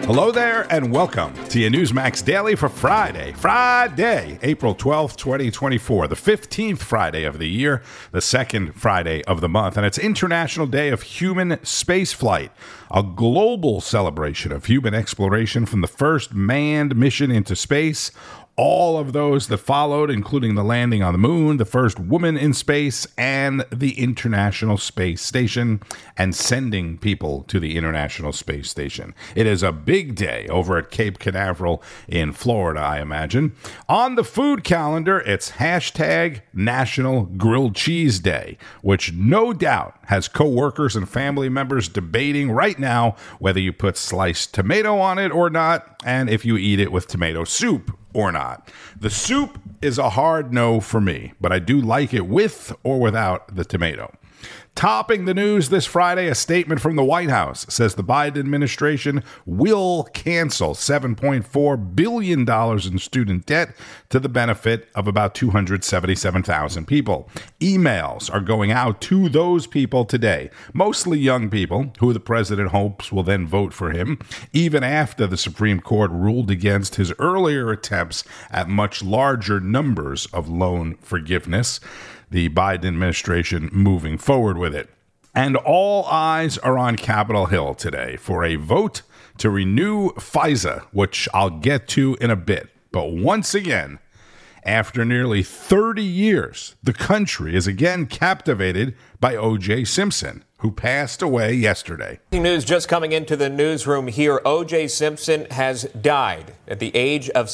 Hello there and welcome to your Newsmax Daily for Friday, April 12th, 2024, the 15th Friday of the year, the second Friday of the month, and it's International Day of Human Spaceflight, a global celebration of human exploration from the first manned mission into space, all of those that followed, including the landing on the moon, the first woman in space, and the International Space Station, and sending people to the International Space Station. It is a big day over at Cape Canaveral in Florida, I imagine. On the food calendar, it's hashtag National Grilled Cheese Day, which no doubt has coworkers and family members debating right now whether you put sliced tomato on it or not, and if you eat it with tomato soup or not. The soup is a hard no for me, but I do like it with or without the tomato. Topping the news this Friday, a statement from the White House says the Biden administration will cancel $7.4 billion in student debt to the benefit of about 277,000 people. Emails are going out to those people today, mostly young people who the president hopes will then vote for him, even after the Supreme Court ruled against his earlier attempts at much larger numbers of loan forgiveness. The Biden administration moving forward with it. And all eyes are on Capitol Hill today for a vote to renew FISA, which I'll get to in a bit. But once again, after nearly 30 years, the country is again captivated by O.J. Simpson, who passed away yesterday. News just coming into the newsroom here. O.J. Simpson has died at the age of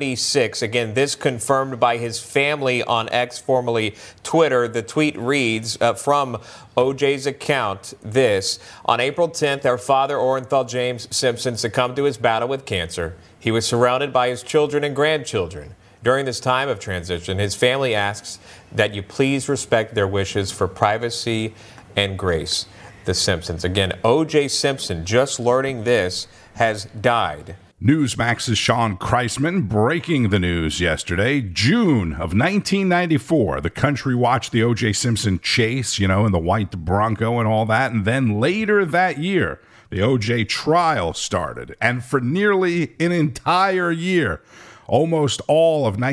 76. Again, this confirmed by his family on X, formerly Twitter. The tweet reads from O.J.'s account this: on April 10th, our father, Orenthal James Simpson, succumbed to his battle with cancer. He was surrounded by his children and grandchildren. During this time of transition, his family asks that you please respect their wishes for privacy and grace. The Simpsons. Again, O.J. Simpson, just learning this, has died. Newsmax's Sean Kreisman breaking the news yesterday. June of 1994, the country watched the O.J. Simpson chase, in the white Bronco and all that. And then later that year, the O.J. trial started. And for nearly an entire year, almost all of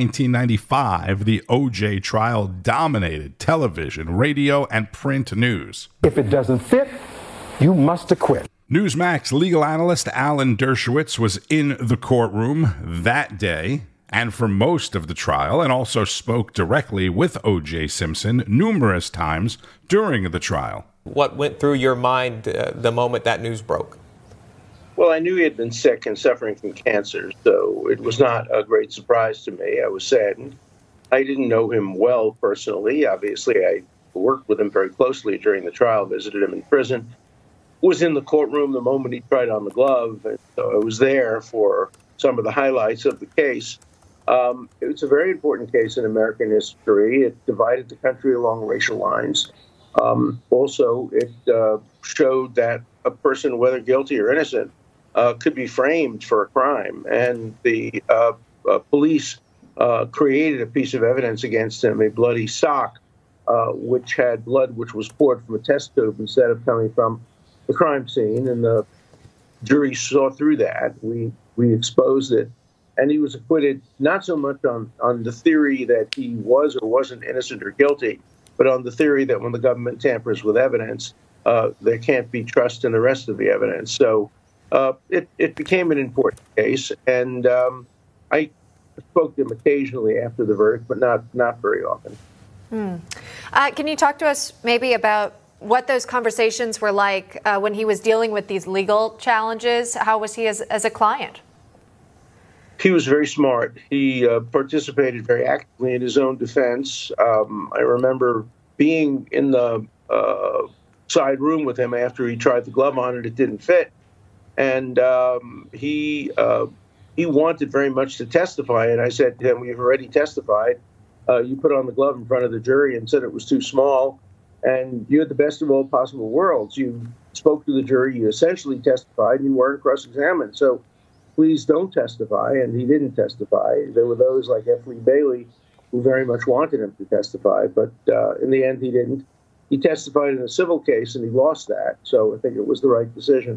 1995, the O.J. trial dominated television, radio, and print news. If it doesn't fit, you must acquit. Newsmax legal analyst Alan Dershowitz was in the courtroom that day and for most of the trial, and also spoke directly with O.J. Simpson numerous times during the trial. What went through your mind the moment that news broke? Well, I knew he had been sick and suffering from cancer, so it was not a great surprise to me. I was saddened. I didn't know him well personally. Obviously, I worked with him very closely during the trial, visited him in prison, was in the courtroom the moment he tried on the glove, and so I was there for some of the highlights of the case. It's a very important case in American history. It divided the country along racial lines. Also, it showed that a person, whether guilty or innocent, could be framed for a crime. And the police created a piece of evidence against him, a bloody sock, which had blood which was poured from a test tube instead of coming from the crime scene. And the jury saw through that. We exposed it. And he was acquitted not so much on the theory that he was or wasn't innocent or guilty, but on the theory that when the government tampers with evidence, there can't be trust in the rest of the evidence. So it became an important case, and I spoke to him occasionally after the verdict, but not very often. Can you talk to us maybe about what those conversations were like when he was dealing with these legal challenges? How was he as a client? He was very smart. He participated very actively in his own defense. I remember being in the side room with him after he tried the glove on and it didn't fit. And he wanted very much to testify. And I said to him, "We've already testified. You put on the glove in front of the jury and said it was too small. And you had the best of all possible worlds. You spoke to the jury, you essentially testified, and you weren't cross-examined. So please don't testify." And he didn't testify. There were those like F. Lee Bailey who very much wanted him to testify, but in the end he didn't. He testified in a civil case and he lost that, so I think it was the right decision.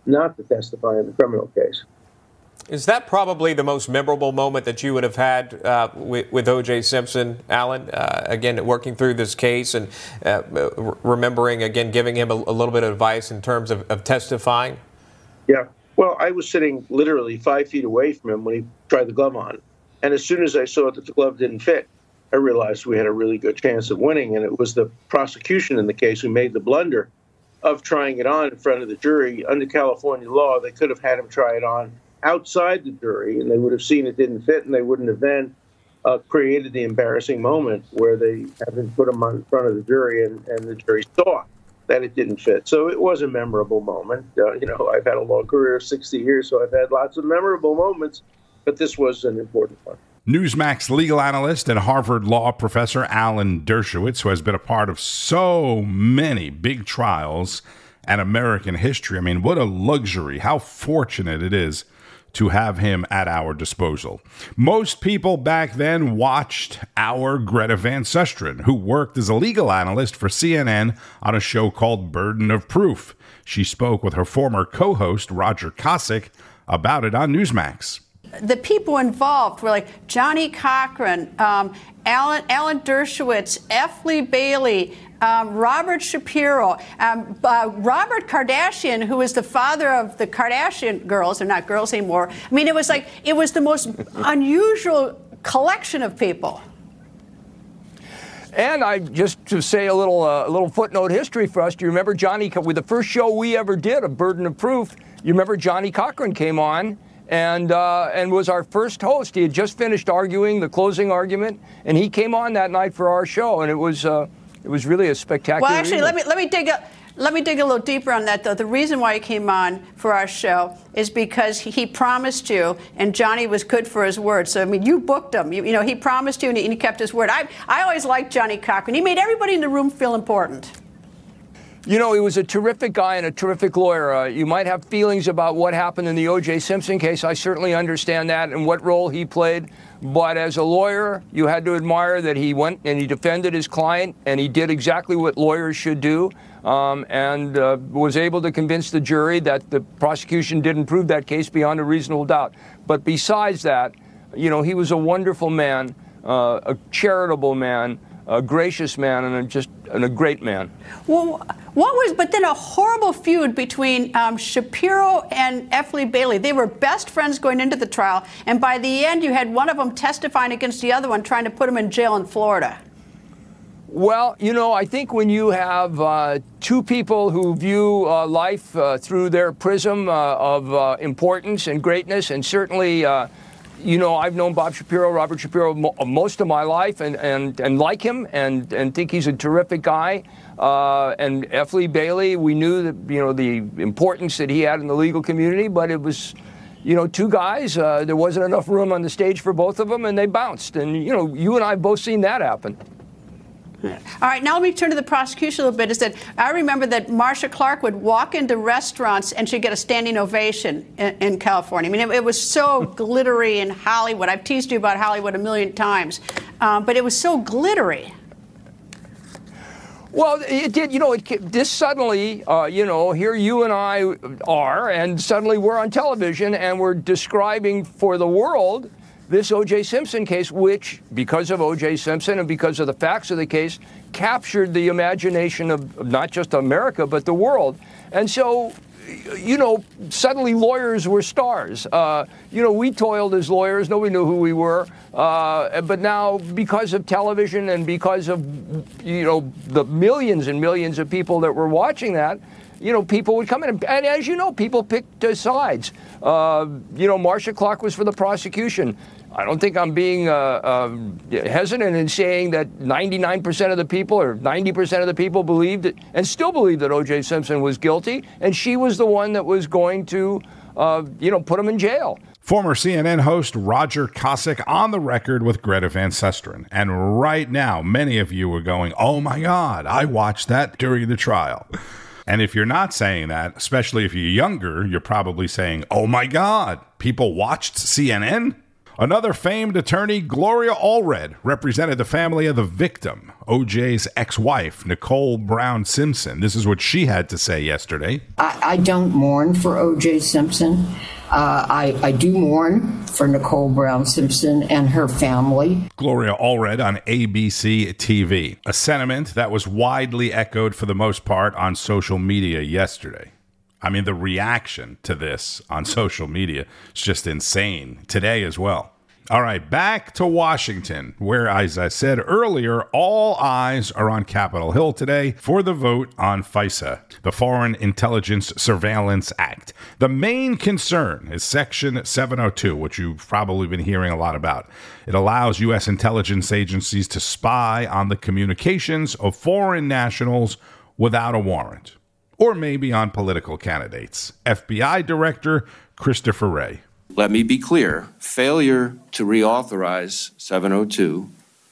not to testify in the criminal case. Is that probably the most memorable moment that you would have had with O.J. Simpson, Alan? Again, working through this case and remembering, again, giving him a little bit of advice in terms of testifying? Yeah. Well, I was sitting literally 5 feet away from him when he tried the glove on. And as soon as I saw that the glove didn't fit, I realized we had a really good chance of winning. And it was the prosecution in the case who made the blunder of trying it on in front of the jury. Under California law, they could have had him try it on outside the jury, and they would have seen it didn't fit, and they wouldn't have then created the embarrassing moment where they haven't put him on in front of the jury, and the jury saw that it didn't fit. So it was a memorable moment. I've had a long career, 60 years, so I've had lots of memorable moments, but this was an important one. Newsmax legal analyst and Harvard law professor Alan Dershowitz, who has been a part of so many big trials and American history. I mean, what a luxury, how fortunate it is to have him at our disposal. Most people back then watched our Greta Van Susteren, who worked as a legal analyst for CNN on a show called Burden of Proof. She spoke with her former co-host, Roger Kosick, about it on Newsmax. The people involved were like Johnnie Cochran, Alan Dershowitz, F. Lee Bailey, Robert Shapiro, Robert Kardashian, who is the father of the Kardashian girls. They're not girls anymore. I mean, it was the most unusual collection of people. And I just to say a little footnote history for us. Do you remember with the first show we ever did, A Burden of Proof? You remember Johnnie Cochran came on and was our first host. He had just finished arguing the closing argument, and he came on that night for our show, and it was really a spectacular. Well, actually, evening. let me dig a little deeper on that, though. The reason why he came on for our show is because he promised you, and Johnny was good for his word. So I mean, you booked him. He promised you, and he kept his word. I always liked Johnnie Cochran. He made everybody in the room feel important. He was a terrific guy and a terrific lawyer. You might have feelings about what happened in the O.J. Simpson case. I certainly understand that and what role he played. But as a lawyer, you had to admire that he went and he defended his client, and he did exactly what lawyers should do, and was able to convince the jury that the prosecution didn't prove that case beyond a reasonable doubt. But besides that, he was a wonderful man, a charitable man, a gracious man, and a great man. Well, but then a horrible feud between Shapiro and F. Lee Bailey. They were best friends going into the trial, and by the end, you had one of them testifying against the other one, trying to put him in jail in Florida. Well, I think when you have two people who view life through their prism of importance and greatness, and certainly I've known Bob Shapiro, Robert Shapiro, most of my life, and like him, and think he's a terrific guy. And F. Lee Bailey, we knew that the importance that he had in the legal community, but it was, two guys. There wasn't enough room on the stage for both of them, and they bounced. And you and I have both seen that happen. All right, now let me turn to the prosecution a little bit. I remember that Marcia Clark would walk into restaurants and she'd get a standing ovation in California. I mean, it was so glittery in Hollywood. I've teased you about Hollywood a million times, but it was so glittery. Well, it did. This suddenly, here you and I are, and suddenly we're on television and we're describing for the world this O.J. Simpson case, which, because of O.J. Simpson and because of the facts of the case, captured the imagination of not just America, but the world. And so, suddenly lawyers were stars. We toiled as lawyers. Nobody knew who we were. But now, because of television and because of, the millions and millions of people that were watching that, people would come in. And as you know, people picked sides. Marcia Clark was for the prosecution. I don't think I'm being hesitant in saying that 99% of the people or 90% of the people believed it and still believe that O.J. Simpson was guilty, and she was the one that was going to, put him in jail. Former CNN host Roger Kosick on the record with Greta Van Susteren. And right now, many of you are going, oh my God, I watched that during the trial. And if you're not saying that, especially if you're younger, you're probably saying, oh my God, people watched CNN? Another famed attorney, Gloria Allred, represented the family of the victim, O.J.'s ex-wife, Nicole Brown Simpson. This is what she had to say yesterday. I don't mourn for O.J. Simpson. I do mourn for Nicole Brown Simpson and her family. Gloria Allred on ABC TV, a sentiment that was widely echoed for the most part on social media yesterday. I mean, the reaction to this on social media is just insane today as well. All right, back to Washington, where, as I said earlier, all eyes are on Capitol Hill today for the vote on FISA, the Foreign Intelligence Surveillance Act. The main concern is Section 702, which you've probably been hearing a lot about. It allows U.S. intelligence agencies to spy on the communications of foreign nationals without a warrant, or maybe on political candidates. FBI Director Christopher Wray. Let me be clear. Failure to reauthorize 702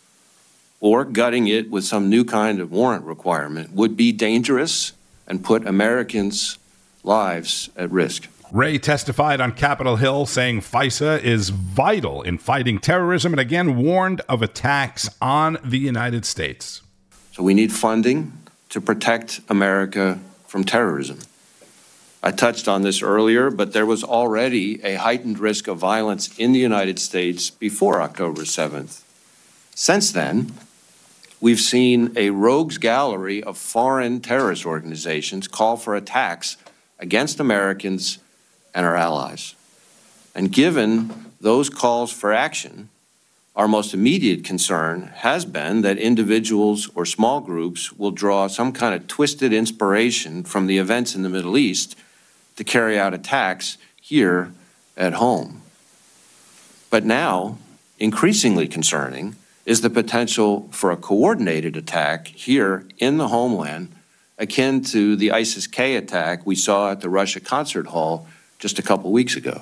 or gutting it with some new kind of warrant requirement would be dangerous and put Americans' lives at risk. Wray testified on Capitol Hill saying FISA is vital in fighting terrorism and again warned of attacks on the United States. So we need funding to protect America from terrorism. I touched on this earlier, but there was already a heightened risk of violence in the United States before October 7th. Since then, we've seen a rogues gallery of foreign terrorist organizations call for attacks against Americans and our allies. And given those calls for action, our most immediate concern has been that individuals or small groups will draw some kind of twisted inspiration from the events in the Middle East to carry out attacks here at home. But now, increasingly concerning, is the potential for a coordinated attack here in the homeland, akin to the ISIS-K attack we saw at the Russia Concert Hall just a couple weeks ago.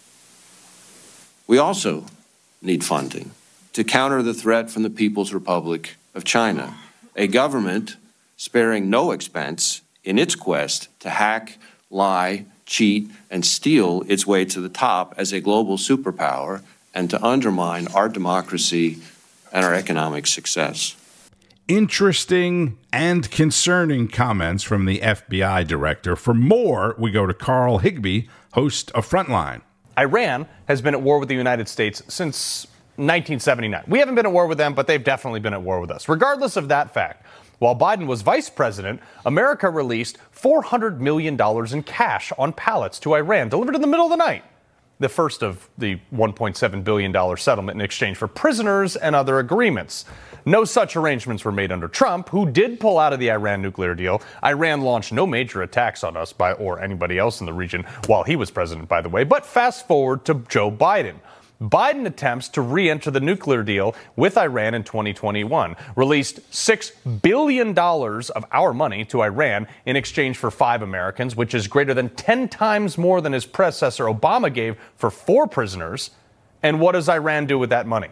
We also need funding to counter the threat from the People's Republic of China, a government sparing no expense in its quest to hack, lie, cheat, and steal its way to the top as a global superpower and to undermine our democracy and our economic success. Interesting and concerning comments from the FBI director. For more, we go to Carl Higbie, host of Frontline. Iran has been at war with the United States since 1979. We haven't been at war with them, but they've definitely been at war with us. Regardless of that fact, while Biden was vice president, America released $400 million in cash on pallets to Iran, delivered in the middle of the night. The first of the $1.7 billion settlement in exchange for prisoners and other agreements. No such arrangements were made under Trump, who did pull out of the Iran nuclear deal. Iran launched no major attacks on us or anybody else in the region while he was president, by the way. But fast forward to Joe Biden. Biden attempts to re-enter the nuclear deal with Iran in 2021, released $6 billion of our money to Iran in exchange for 5 Americans, which is greater than 10 times more than his predecessor Obama gave for 4 prisoners. And what does Iran do with that money?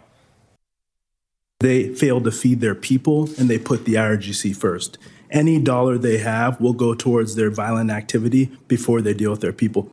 They failed to feed their people, and they put the IRGC first. Any dollar they have will go towards their violent activity before they deal with their people.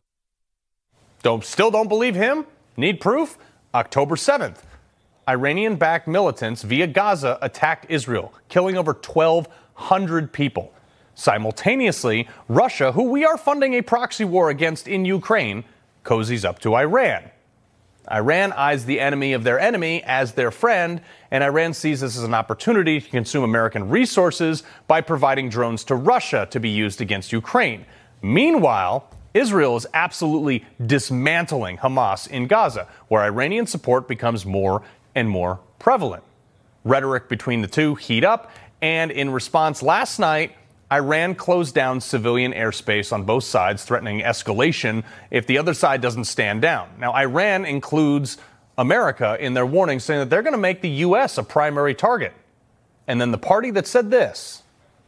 Still don't believe him? Need proof? October 7th, Iranian-backed militants via Gaza attacked Israel, killing over 1,200 people. Simultaneously, Russia, who we are funding a proxy war against in Ukraine, cozies up to Iran. Iran eyes the enemy of their enemy as their friend, and Iran sees this as an opportunity to consume American resources by providing drones to Russia to be used against Ukraine. Meanwhile, Israel is absolutely dismantling Hamas in Gaza, where Iranian support becomes more and more prevalent. Rhetoric between the two heat up, and in response last night, Iran closed down civilian airspace on both sides, threatening escalation if the other side doesn't stand down. Now, Iran includes America in their warning, saying that they're going to make the U.S. a primary target. And then the party that said this.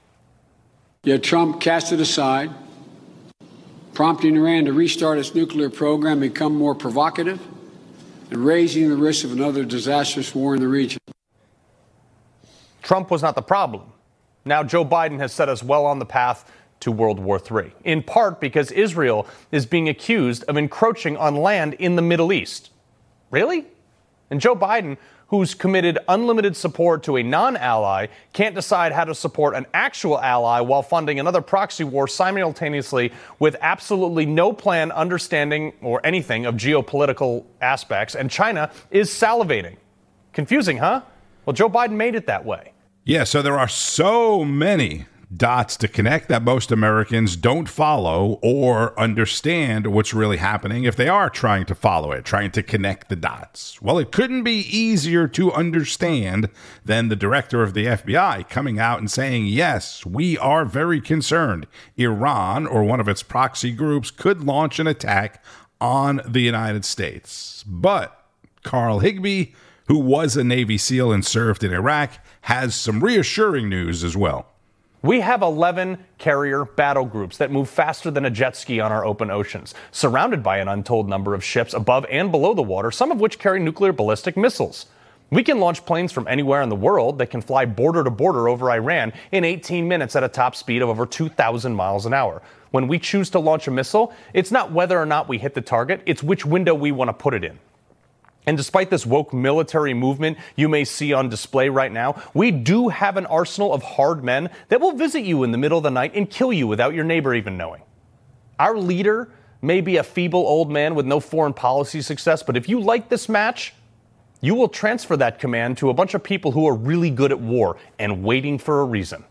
Yet Trump cast it aside, prompting Iran to restart its nuclear program, become more provocative, and raising the risk of another disastrous war in the region. Trump was not the problem. Now Joe Biden has set us well on the path to World War III, in part because Israel is being accused of encroaching on land in the Middle East. Really? And Joe Biden, who's committed unlimited support to a non-ally, can't decide how to support an actual ally while funding another proxy war simultaneously with absolutely no plan, understanding, or anything of geopolitical aspects. And China is salivating. Confusing, huh? Well, Joe Biden made it that way. Yeah, so there are so many dots to connect that most Americans don't follow or understand what's really happening if they are trying to follow it, trying to connect the dots. Well, it couldn't be easier to understand than the director of the FBI coming out and saying, yes, we are very concerned Iran or one of its proxy groups could launch an attack on the United States. But Carl Higbie, who was a Navy SEAL and served in Iraq, has some reassuring news as well. We have 11 carrier battle groups that move faster than a jet ski on our open oceans, surrounded by an untold number of ships above and below the water, some of which carry nuclear ballistic missiles. We can launch planes from anywhere in the world that can fly border to border over Iran in 18 minutes at a top speed of over 2,000 miles an hour. When we choose to launch a missile, it's not whether or not we hit the target, it's which window we want to put it in. And despite this woke military movement you may see on display right now, we do have an arsenal of hard men that will visit you in the middle of the night and kill you without your neighbor even knowing. Our leader may be a feeble old man with no foreign policy success, but if you like this match, you will transfer that command to a bunch of people who are really good at war and waiting for a reason.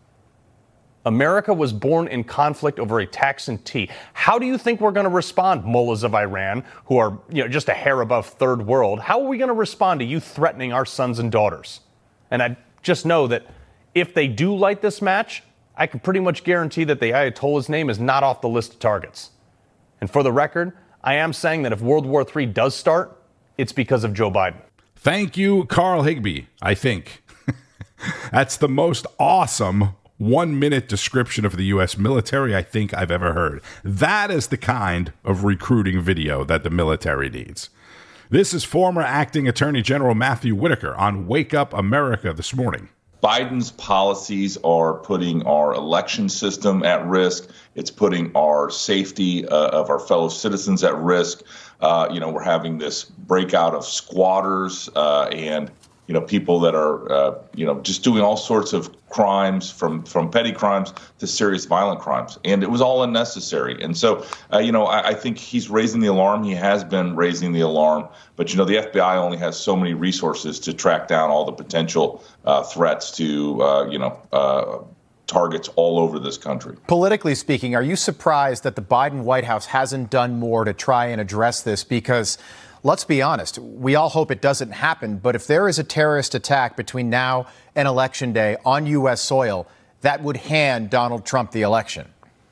America was born in conflict over a tax and tea. How do you think we're going to respond, mullahs of Iran, who are just a hair above third world? How are we going to respond to you threatening our sons and daughters? And I just know that if they do light this match, I can pretty much guarantee that the Ayatollah's name is not off the list of targets. And for the record, I am saying that if World War III does start, it's because of Joe Biden. Thank you, Carl Higbie, I think. That's the most awesome 1-minute description of the U.S. military I think I've ever heard. That is the kind of recruiting video that the military needs. This is former acting Attorney General Matthew Whitaker on Wake Up America this morning. Biden's policies are putting our election system at risk. It's putting our safety of our fellow citizens at risk. We're having this breakout of squatters and people that are, just doing all sorts of crimes from petty crimes to serious violent crimes. And it was all unnecessary. And so, I think he's raising the alarm. He has been raising the alarm. But, the FBI only has so many resources to track down all the potential threats to, targets all over this country. Politically speaking, are you surprised that the Biden White House hasn't done more to try and address this? Because let's be honest, we all hope it doesn't happen, but if there is a terrorist attack between now and Election Day on U.S. soil, that would hand Donald Trump the election.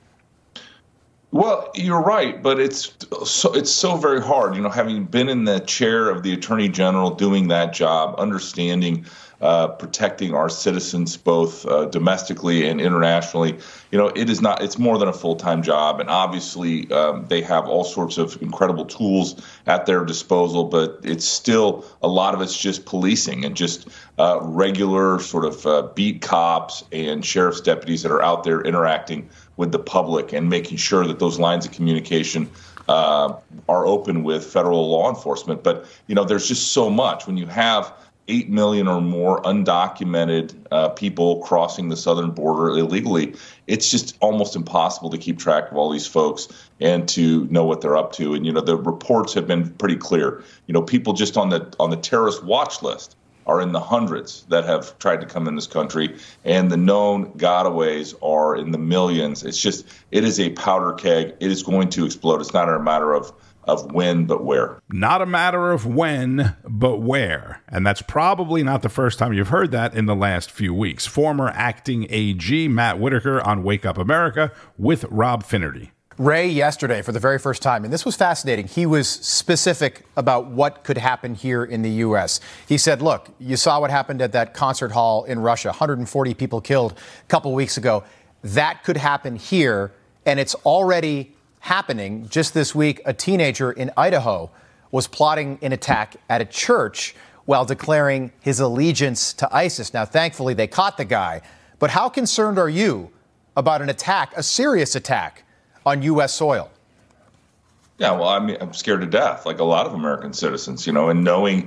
Well, you're right, but it's so very hard, having been in the chair of the Attorney General doing that job, understanding protecting our citizens both domestically and internationally. It's more than a full-time job. And obviously, they have all sorts of incredible tools at their disposal, but it's still a lot of it's just policing and just regular sort of beat cops and sheriff's deputies that are out there interacting with the public and making sure that those lines of communication are open with federal law enforcement. But, there's just so much when you have 8 million or more undocumented people crossing the southern border illegally. It's just almost impossible to keep track of all these folks and to know what they're up to. And, the reports have been pretty clear. People just on the terrorist watch list are in the hundreds that have tried to come in this country, and the known gotaways are in the millions. It is a powder keg. It is going to explode. It's not a matter of when, but where. Not a matter of when, but where. And that's probably not the first time you've heard that in the last few weeks. Former acting AG Matt Whitaker on Wake Up America with Rob Finnerty. Ray, yesterday, for the very first time, and this was fascinating, he was specific about what could happen here in the U.S. He said, look, you saw what happened at that concert hall in Russia, 140 people killed a couple weeks ago. That could happen here, and it's already happening. Just this week, a teenager in Idaho was plotting an attack at a church while declaring his allegiance to ISIS. Now, thankfully, they caught the guy. But how concerned are you about an attack, a serious attack, on U.S. soil? Yeah, well, I'm scared to death, like a lot of American citizens, and knowing,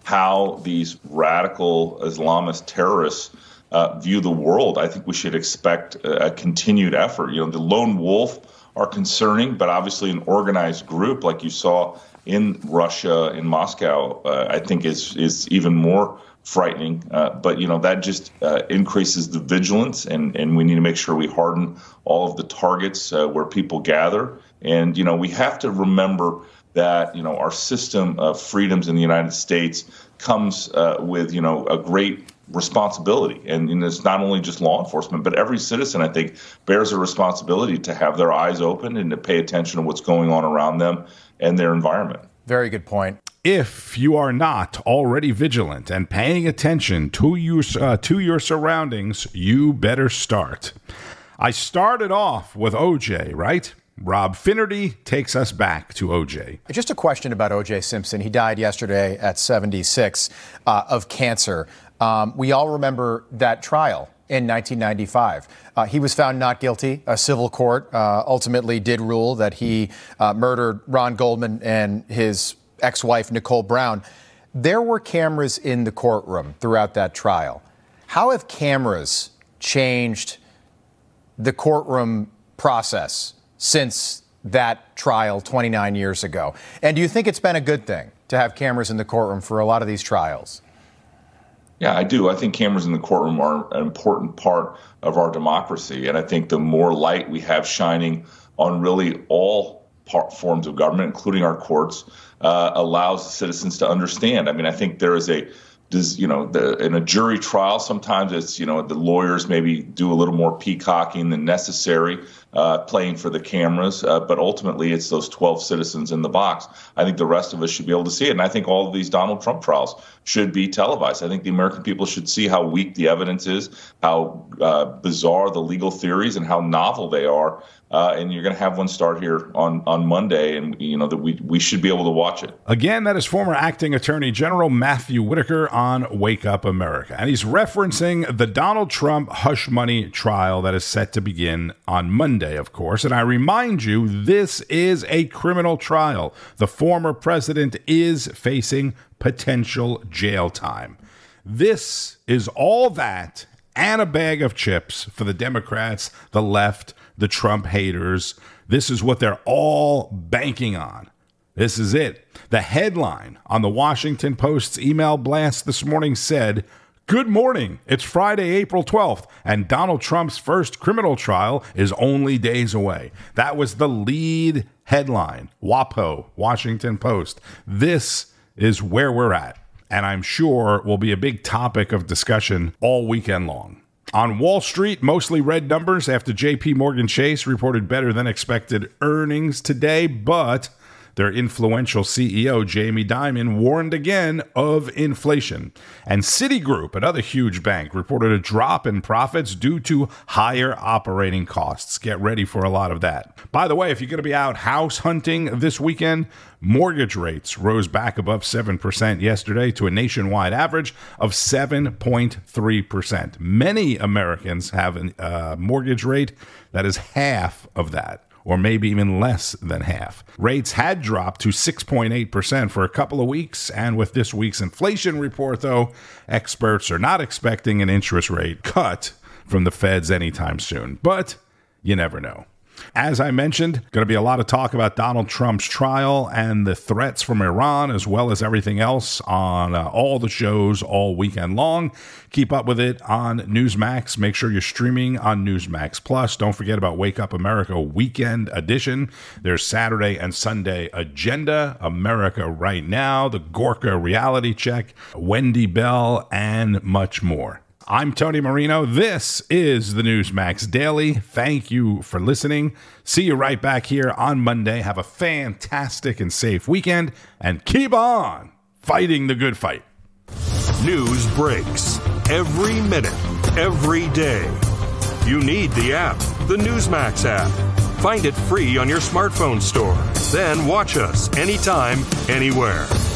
how these radical Islamist terrorists view the world, I think we should expect a continued effort. The lone wolf are concerning, but obviously an organized group like you saw in Russia, in Moscow, I think is even more frightening. But that just increases the vigilance, and we need to make sure we harden all of the targets where people gather. And, we have to remember that, our system of freedoms in the United States comes with, a great responsibility. And it's not only just law enforcement, but every citizen, I think, bears a responsibility to have their eyes open and to pay attention to what's going on around them and their environment. Very good point. If you are not already vigilant and paying attention to your surroundings, you better start. I started off with OJ, right? Rob Finnerty takes us back to OJ. Just a question about OJ Simpson. He died yesterday at 76 of cancer. We all remember that trial in 1995. He was found not guilty. A civil court ultimately did rule that he murdered Ron Goldman and his ex-wife, Nicole Brown. There were cameras in the courtroom throughout that trial. How have cameras changed the courtroom process since that trial 29 years ago? And do you think it's been a good thing to have cameras in the courtroom for a lot of these trials? Yeah, I do. I think cameras in the courtroom are an important part of our democracy. And I think the more light we have shining on really all forms of government, including our courts, allows citizens to understand. I mean, I think there is in a jury trial, sometimes it's, the lawyers maybe do a little more peacocking than necessary, playing for the cameras. But ultimately, it's those 12 citizens in the box. I think the rest of us should be able to see it. And I think all of these Donald Trump trials should be televised. I think the American people should see how weak the evidence is, how bizarre the legal theories and how novel they are. And you're going to have one start here on Monday, and that we should be able to watch it. Again, that is former acting Attorney General Matthew Whitaker on Wake Up America. And he's referencing the Donald Trump hush money trial that is set to begin on Monday, of course. And I remind you, this is a criminal trial. The former president is facing potential jail time. This is all that and a bag of chips for the Democrats, the left, the Trump haters. This is what they're all banking on. This is it. The headline on the Washington Post's email blast this morning said, "Good morning. It's Friday, April 12th, and Donald Trump's first criminal trial is only days away." That was the lead headline. WAPO, Washington Post. This is where we're at, and I'm sure will be a big topic of discussion all weekend long. On Wall Street, mostly red numbers after JP Morgan Chase reported better than expected earnings today, but their influential CEO, Jamie Dimon, warned again of inflation. And Citigroup, another huge bank, reported a drop in profits due to higher operating costs. Get ready for a lot of that. By the way, if you're going to be out house hunting this weekend, mortgage rates rose back above 7% yesterday to a nationwide average of 7.3%. Many Americans have a mortgage rate that is half of that, or maybe even less than half. Rates had dropped to 6.8% for a couple of weeks, and with this week's inflation report, though, experts are not expecting an interest rate cut from the Feds anytime soon. But you never know. As I mentioned, going to be a lot of talk about Donald Trump's trial and the threats from Iran, as well as everything else on all the shows all weekend long. Keep up with it on Newsmax. Make sure you're streaming on Newsmax Plus. Don't forget about Wake Up America Weekend Edition. There's Saturday and Sunday Agenda, America Right Now, the Gorka Reality Check, Wendy Bell, and much more. I'm Tony Marino. This is the Newsmax Daily. Thank you for listening. See you right back here on Monday. Have a fantastic and safe weekend, and keep on fighting the good fight. News breaks every minute, every day. You need the app, the Newsmax app. Find it free on your smartphone store. Then watch us anytime, anywhere.